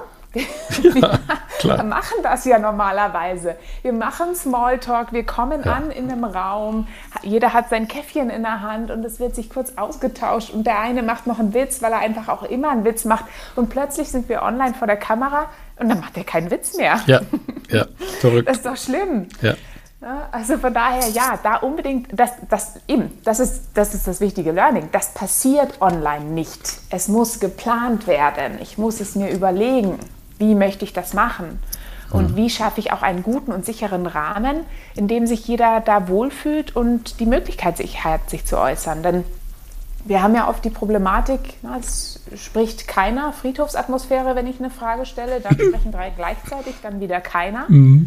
Ja, klar. Wir machen das ja normalerweise. Wir machen Smalltalk, wir kommen an in einem Raum, jeder hat sein Käffchen in der Hand und es wird sich kurz ausgetauscht und der eine macht noch einen Witz, weil er einfach auch immer einen Witz macht und plötzlich sind wir online vor der Kamera und dann macht er keinen Witz mehr. Ja, verrückt. Das ist doch schlimm. Ja. Ja, also von daher, ja, da unbedingt, das ist das wichtige Learning. Das passiert online nicht. Es muss geplant werden. Ich muss es mir überlegen, wie möchte ich das machen? Und wie schaffe ich auch einen guten und sicheren Rahmen, in dem sich jeder da wohlfühlt und die Möglichkeit hat, sich zu äußern. Denn wir haben ja oft die Problematik, es spricht keiner, Friedhofsatmosphäre, wenn ich eine Frage stelle, dann sprechen 3 gleichzeitig, dann wieder keiner.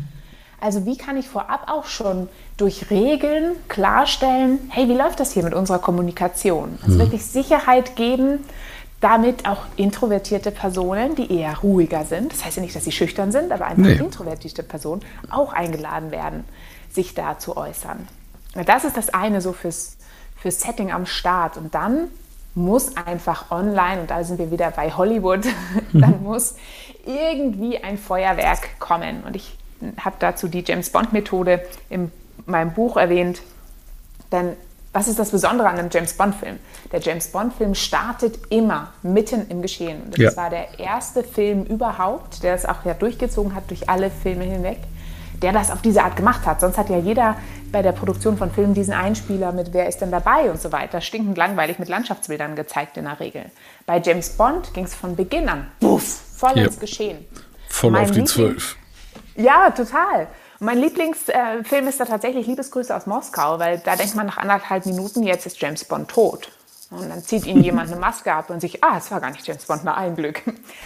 Also wie kann ich vorab auch schon durch Regeln klarstellen, hey, wie läuft das hier mit unserer Kommunikation? Also wirklich Sicherheit geben, damit auch introvertierte Personen, die eher ruhiger sind, das heißt ja nicht, dass sie schüchtern sind, aber einfach introvertierte Personen auch eingeladen werden, sich da zu äußern. Das ist das eine so fürs Setting am Start. Und dann muss einfach online, und da sind wir wieder bei Hollywood, dann muss irgendwie ein Feuerwerk kommen. Und ich habe dazu die James-Bond-Methode in meinem Buch erwähnt. Denn was ist das Besondere an einem James-Bond-Film? Der James-Bond-Film startet immer mitten im Geschehen. Und das war der erste Film überhaupt, der das auch ja durchgezogen hat durch alle Filme hinweg, der das auf diese Art gemacht hat. Sonst hat ja jeder bei der Produktion von Filmen diesen Einspieler mit wer ist denn dabei und so weiter, stinkend langweilig mit Landschaftsbildern gezeigt in der Regel. Bei James Bond ging es von Beginn an, voll ins Geschehen. Voll auf die 12. Ja, total. Und mein Lieblingsfilm ist da tatsächlich Liebesgrüße aus Moskau, weil da denkt man nach 1,5 Minuten, jetzt ist James Bond tot. Und dann zieht ihm jemand eine Maske ab und sich, es war gar nicht James Bond, na ein Glück.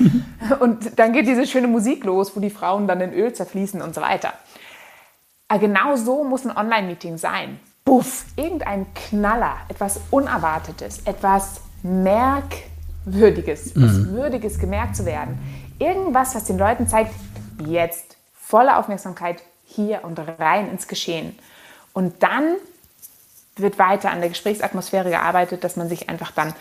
Und dann geht diese schöne Musik los, wo die Frauen dann in Öl zerfließen und so weiter. Aber genau so muss ein Online-Meeting sein. Puff, irgendein Knaller, etwas Unerwartetes, etwas Merkwürdiges, etwas Würdiges gemerkt zu werden. Irgendwas, was den Leuten zeigt, jetzt volle Aufmerksamkeit hier und rein ins Geschehen. Und dann wird weiter an der Gesprächsatmosphäre gearbeitet, dass man sich einfach dann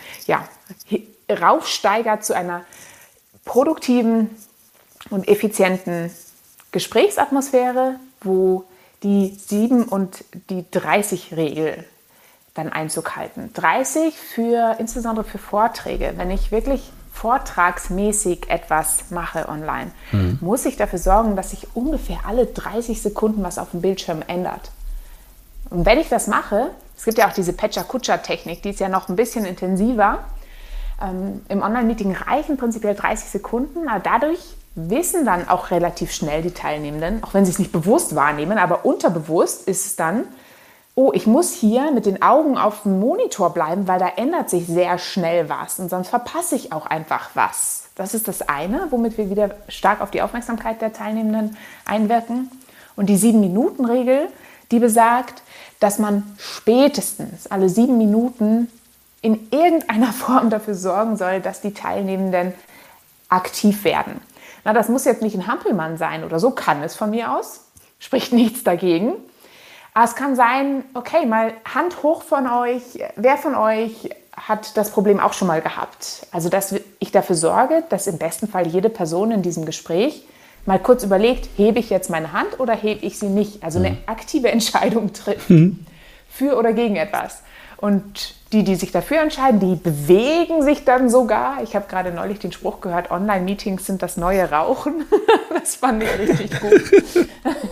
raufsteigert zu einer produktiven und effizienten Gesprächsatmosphäre, wo die 7 und die 30-Regel dann Einzug halten. 30 insbesondere für Vorträge. Wenn ich wirklich vortragsmäßig etwas mache online, muss ich dafür sorgen, dass sich ungefähr alle 30 Sekunden was auf dem Bildschirm ändert. Und wenn ich das mache, es gibt ja auch diese Pecha-Kutscher-Technik, die ist ja noch ein bisschen intensiver. Im Online-Meeting reichen prinzipiell 30 Sekunden, aber dadurch wissen dann auch relativ schnell die Teilnehmenden, auch wenn sie es nicht bewusst wahrnehmen, aber unterbewusst ist es dann, ich muss hier mit den Augen auf dem Monitor bleiben, weil da ändert sich sehr schnell was und sonst verpasse ich auch einfach was. Das ist das eine, womit wir wieder stark auf die Aufmerksamkeit der Teilnehmenden einwirken. Und die 7-Minuten-Regel, die besagt, dass man spätestens alle 7 Minuten in irgendeiner Form dafür sorgen soll, dass die Teilnehmenden aktiv werden. Na, das muss jetzt nicht ein Hampelmann sein oder so, kann es von mir aus, spricht nichts dagegen. Aber es kann sein, okay, mal Hand hoch von euch, wer von euch hat das Problem auch schon mal gehabt? Also, dass ich dafür sorge, dass im besten Fall jede Person in diesem Gespräch mal kurz überlegt, hebe ich jetzt meine Hand oder hebe ich sie nicht? Also eine aktive Entscheidung trifft für oder gegen etwas. Und die sich dafür entscheiden, die bewegen sich dann sogar. Ich habe gerade neulich den Spruch gehört, Online-Meetings sind das neue Rauchen. Das fand ich richtig gut.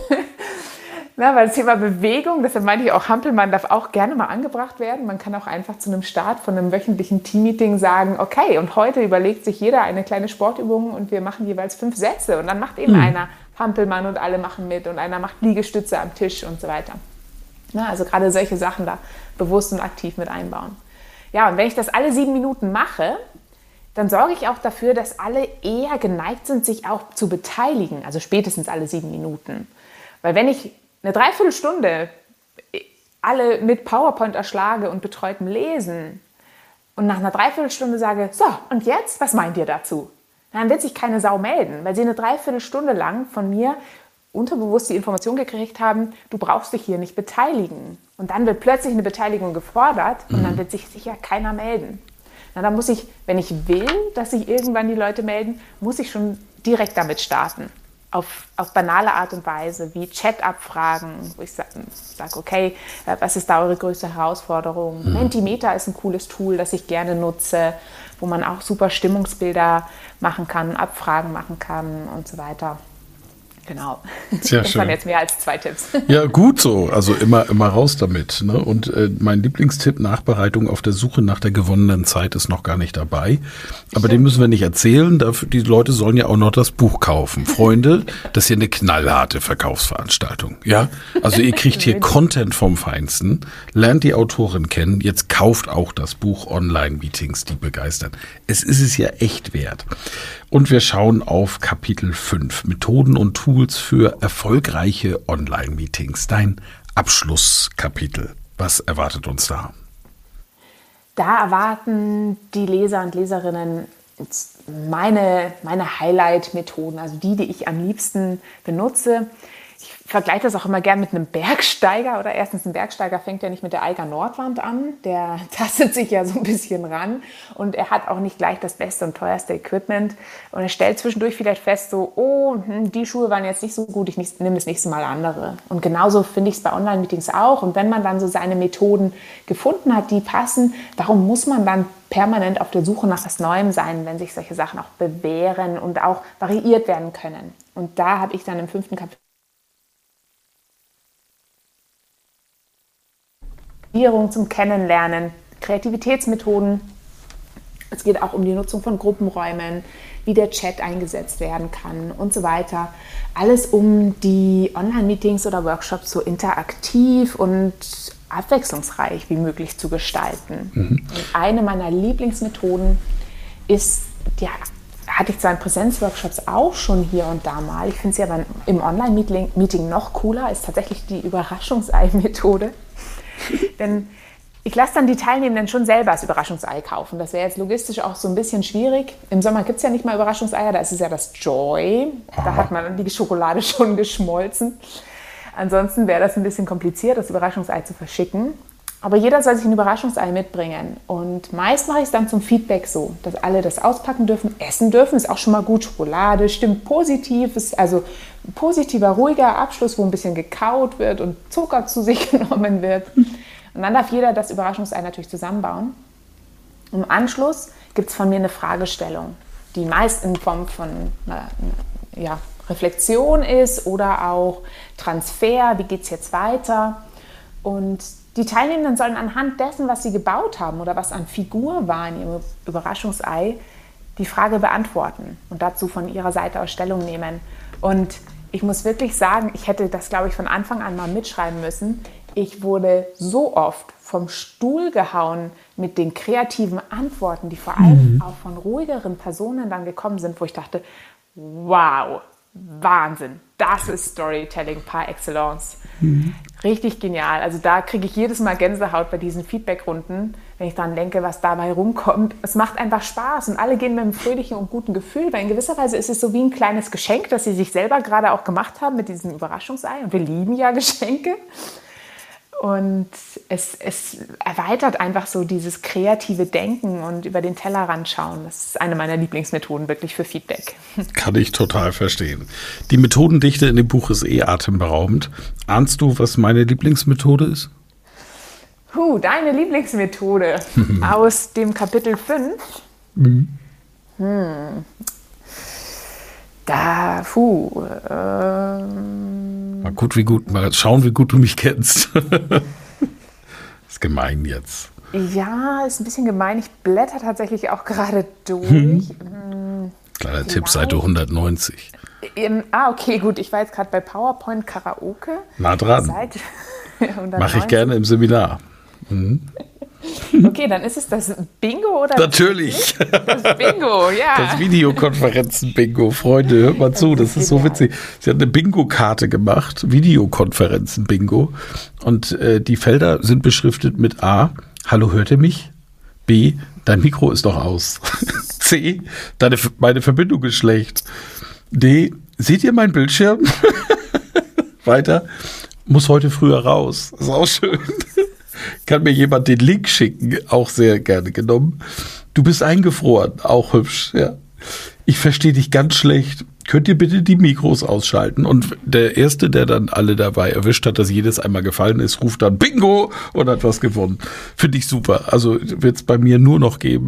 Na, weil das Thema Bewegung, deshalb meine ich auch, Hampelmann darf auch gerne mal angebracht werden. Man kann auch einfach zu einem Start von einem wöchentlichen Team-Meeting sagen, okay, und heute überlegt sich jeder eine kleine Sportübung und wir machen jeweils 5 Sätze. Und dann macht eben einer Hampelmann und alle machen mit und einer macht Liegestütze am Tisch und so weiter. Na, also gerade solche Sachen da bewusst und aktiv mit einbauen. Ja, und wenn ich das alle 7 Minuten mache, dann sorge ich auch dafür, dass alle eher geneigt sind, sich auch zu beteiligen. Also spätestens alle 7 Minuten. Weil wenn ich eine Dreiviertelstunde alle mit PowerPoint erschlage und betreutem Lesen und nach einer Dreiviertelstunde sage, so, und jetzt, was meint ihr dazu? Dann wird sich keine Sau melden, weil sie eine Dreiviertelstunde lang von mir unterbewusst die Information gekriegt haben, du brauchst dich hier nicht beteiligen. Und dann wird plötzlich eine Beteiligung gefordert und dann wird sich sicher keiner melden. Na, dann muss ich, wenn ich will, dass sich irgendwann die Leute melden, muss ich schon direkt damit starten. Auf banale Art und Weise, wie Chat-Abfragen, wo ich sage, okay, was ist da eure größte Herausforderung? Mentimeter ist ein cooles Tool, das ich gerne nutze, wo man auch super Stimmungsbilder machen kann, Abfragen machen kann und so weiter. Genau. Sehr das schön. waren jetzt mehr als 2 Tipps. Ja, gut so. Also immer raus damit. Ne? Und mein Lieblingstipp, Nachbereitung auf der Suche nach der gewonnenen Zeit, ist noch gar nicht dabei. Aber den müssen wir nicht erzählen. Dafür, die Leute sollen ja auch noch das Buch kaufen. Freunde, das ist hier eine knallharte Verkaufsveranstaltung. Ja, also ihr kriegt hier Content vom Feinsten, lernt die Autorin kennen, jetzt kauft auch das Buch Online-Meetings, die begeistern. Es ist es ja echt wert. Und wir schauen auf Kapitel 5, Methoden und Tools für erfolgreiche Online-Meetings. Dein Abschlusskapitel. Was erwartet uns da? Da erwarten die Leser und Leserinnen meine Highlight-Methoden, also die ich am liebsten benutze. Ich vergleiche das auch immer gern mit einem Bergsteiger. Oder erstens, ein Bergsteiger fängt ja nicht mit der Eiger Nordwand an. Der tastet sich ja so ein bisschen ran. Und er hat auch nicht gleich das beste und teuerste Equipment. Und er stellt zwischendurch vielleicht fest, so, die Schuhe waren jetzt nicht so gut, ich nehme das nächste Mal andere. Und genauso finde ich es bei Online-Meetings auch. Und wenn man dann so seine Methoden gefunden hat, die passen, warum muss man dann permanent auf der Suche nach was Neuem sein, wenn sich solche Sachen auch bewähren und auch variiert werden können? Und da habe ich dann im 5. Kapitel zum Kennenlernen, Kreativitätsmethoden. Es geht auch um die Nutzung von Gruppenräumen, wie der Chat eingesetzt werden kann und so weiter. Alles, um die Online-Meetings oder Workshops so interaktiv und abwechslungsreich wie möglich zu gestalten. Und eine meiner Lieblingsmethoden ist, die hatte ich zwar in Präsenzworkshops auch schon hier und da mal, ich finde sie aber im Online-Meeting noch cooler, ist tatsächlich die Überraschungsei-Methode. Denn ich lasse dann die Teilnehmenden schon selber das Überraschungsei kaufen. Das wäre jetzt logistisch auch so ein bisschen schwierig. Im Sommer gibt es ja nicht mal Überraschungseier, da ist es ja das Joy. Da hat man die Schokolade schon geschmolzen. Ansonsten wäre das ein bisschen kompliziert, das Überraschungsei zu verschicken. Aber jeder soll sich ein Überraschungsei mitbringen. Und meist mache ich es dann zum Feedback so, dass alle das auspacken dürfen, essen dürfen. Ist auch schon mal gut. Schokolade stimmt positiv. Ist also ein positiver, ruhiger Abschluss, wo ein bisschen gekaut wird und Zucker zu sich genommen wird. Und dann darf jeder das Überraschungsei natürlich zusammenbauen. Im Anschluss gibt es von mir eine Fragestellung, die meist in Form von einer Reflexion ist oder auch Transfer. Wie geht es jetzt weiter? Und die Teilnehmenden sollen anhand dessen, was sie gebaut haben oder was an Figur war in ihrem Überraschungsei, die Frage beantworten und dazu von ihrer Seite aus Stellung nehmen. Und ich muss wirklich sagen, ich hätte das, glaube ich, von Anfang an mal mitschreiben müssen. Ich wurde so oft vom Stuhl gehauen mit den kreativen Antworten, die vor allem auch von ruhigeren Personen dann gekommen sind, wo ich dachte, wow, Wahnsinn, das ist Storytelling par excellence. Richtig genial. Also da kriege ich jedes Mal Gänsehaut bei diesen Feedback-Runden, wenn ich daran denke, was dabei rumkommt. Es macht einfach Spaß und alle gehen mit einem fröhlichen und guten Gefühl, weil in gewisser Weise ist es so wie ein kleines Geschenk, das sie sich selber gerade auch gemacht haben mit diesem Überraschungsei. Und wir lieben ja Geschenke. Und es erweitert einfach so dieses kreative Denken und über den Tellerrand schauen. Das ist eine meiner Lieblingsmethoden wirklich für Feedback. Kann ich total verstehen. Die Methodendichte in dem Buch ist atemberaubend. Ahnst du, was meine Lieblingsmethode ist? Deine Lieblingsmethode aus dem Kapitel 5? Mal schauen, wie gut du mich kennst. Ist gemein jetzt. Ja, ist ein bisschen gemein. Ich blätter tatsächlich auch gerade durch. Kleiner Tipp, Seite 190. Okay, gut. Ich war jetzt gerade bei PowerPoint Karaoke. Nah dran. Seite 190. Mache ich gerne im Seminar. Okay, dann ist es das Bingo oder? Natürlich. Das Bingo, ja. Das Videokonferenzen-Bingo. Freunde, hört mal zu, das ist so witzig. Sie hat eine Bingo-Karte gemacht, Videokonferenzen-Bingo. Und die Felder sind beschriftet mit A, hallo, hört ihr mich? B, dein Mikro ist doch aus. C, meine Verbindung ist schlecht. D, seht ihr meinen Bildschirm? Weiter, muss heute früher raus. Das ist auch schön. Kann mir jemand den Link schicken, auch sehr gerne genommen. Du bist eingefroren, auch hübsch, ja. Ich verstehe dich ganz schlecht. Könnt ihr bitte die Mikros ausschalten? Und der Erste, der dann alle dabei erwischt hat, dass jedes einmal gefallen ist, ruft dann Bingo und hat was gewonnen. Finde ich super. Also wird es bei mir nur noch geben.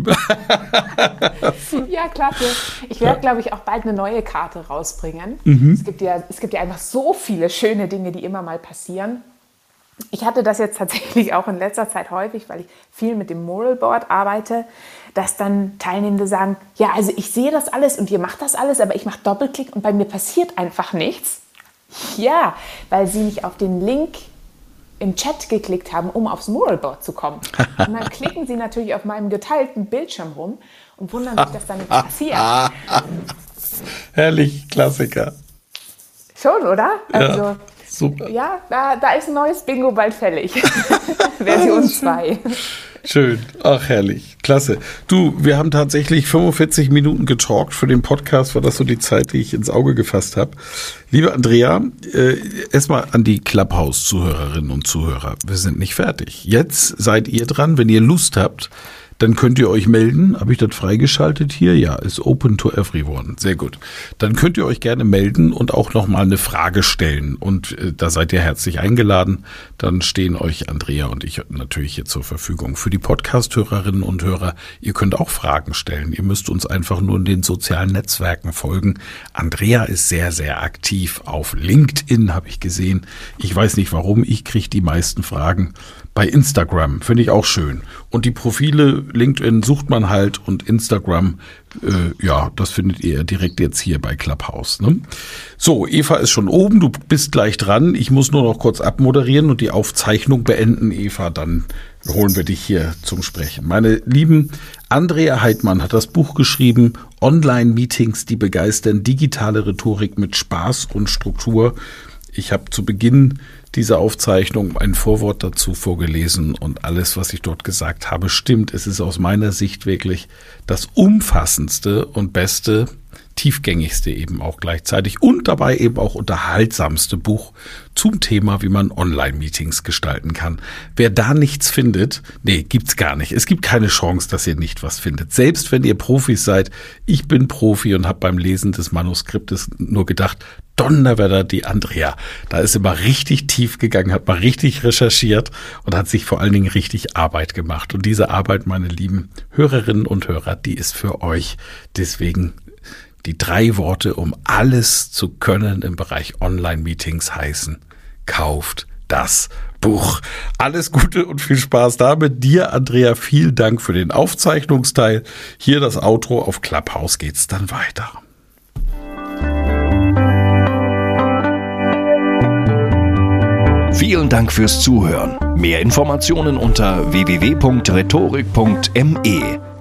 Ja, klasse. Ich werde, glaube ich, auch bald eine neue Karte rausbringen. Es gibt ja einfach so viele schöne Dinge, die immer mal passieren. Ich hatte das jetzt tatsächlich auch in letzter Zeit häufig, weil ich viel mit dem Moral Board arbeite, dass dann Teilnehmende sagen, ja, also ich sehe das alles und ihr macht das alles, aber ich mache Doppelklick und bei mir passiert einfach nichts. Ja, weil sie nicht auf den Link im Chat geklickt haben, um aufs Moral Board zu kommen. Und dann klicken sie natürlich auf meinem geteilten Bildschirm rum und wundern sich, dass da nichts passiert. Herrlich, Klassiker. Schon, oder? Also, ja. Super. Ja, da ist ein neues Bingo bald fällig. Version 2. Schön. Ach, herrlich. Klasse. Du, wir haben tatsächlich 45 Minuten getalkt. Für den Podcast war das so die Zeit, die ich ins Auge gefasst habe. Liebe Andrea, erstmal an die Clubhouse-Zuhörerinnen und Zuhörer. Wir sind nicht fertig. Jetzt seid ihr dran. Wenn ihr Lust habt, dann könnt ihr euch melden. Habe ich das freigeschaltet hier? Ja, ist open to everyone. Sehr gut. Dann könnt ihr euch gerne melden und auch nochmal eine Frage stellen. Und da seid ihr herzlich eingeladen. Dann stehen euch Andrea und ich natürlich hier zur Verfügung. Für die Podcast-Hörerinnen und Hörer, ihr könnt auch Fragen stellen. Ihr müsst uns einfach nur in den sozialen Netzwerken folgen. Andrea ist sehr, sehr aktiv auf LinkedIn, habe ich gesehen. Ich weiß nicht warum, ich kriege die meisten Fragen bei Instagram, finde ich auch schön. Und die Profile LinkedIn sucht man halt und Instagram, ja, das findet ihr direkt jetzt hier bei Clubhouse. Ne? So, Eva ist schon oben, du bist gleich dran. Ich muss nur noch kurz abmoderieren und die Aufzeichnung beenden, Eva, dann holen wir dich hier zum Sprechen. Meine Lieben, Andrea Heidmann hat das Buch geschrieben, Online-Meetings, die begeistern, digitale Rhetorik mit Spaß und Struktur. Ich habe zu Beginn dieser Aufzeichnung ein Vorwort dazu vorgelesen und alles, was ich dort gesagt habe, stimmt. Es ist aus meiner Sicht wirklich das umfassendste und beste, tiefgängigste eben auch gleichzeitig und dabei eben auch unterhaltsamste Buch zum Thema, wie man Online-Meetings gestalten kann. Wer da nichts findet, nee, gibt's gar nicht. Es gibt keine Chance, dass ihr nicht was findet. Selbst wenn ihr Profis seid, ich bin Profi und habe beim Lesen des Manuskriptes nur gedacht, Donnerwetter, die Andrea. Da ist immer richtig tief gegangen, hat mal richtig recherchiert und hat sich vor allen Dingen richtig Arbeit gemacht. Und diese Arbeit, meine lieben Hörerinnen und Hörer, die ist für euch. Deswegen die 3 Worte, um alles zu können im Bereich Online-Meetings heißen: Kauft das Buch. Alles Gute und viel Spaß damit. Dir, Andrea, vielen Dank für den Aufzeichnungsteil. Hier das Outro. Auf Clubhouse geht's dann weiter. Vielen Dank fürs Zuhören. Mehr Informationen unter www.rhetorik.me.